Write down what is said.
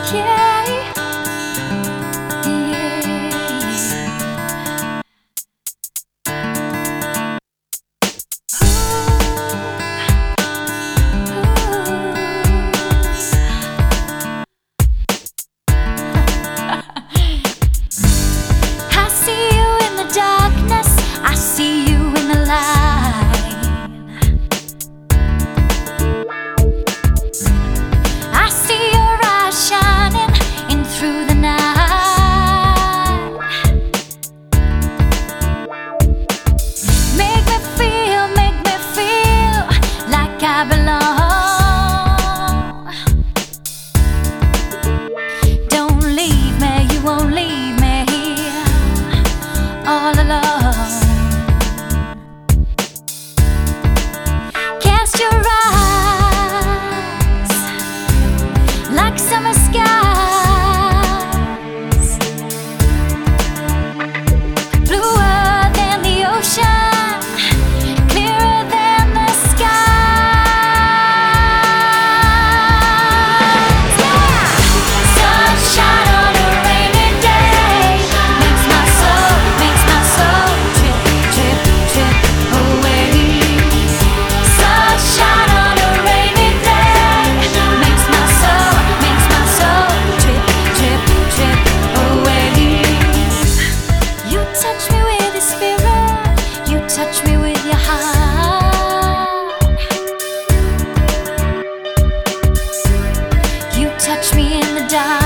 yeah, yeah. I see you in the darkness, I see you in the light. I see your eyes shining in through the night. Make me feel like I belong. Don't leave me, you won't leave me here all alone. Cast your eyes like summer skies, bluer than the ocean, clearer than the skies. Yeah! Sunshine on a rainy day makes my soul trip, trip, trip away. Sunshine on a rainy day makes my soul trip, trip, trip away. You touch me with your spirit, you touch me with your heart. You touch me in the dark.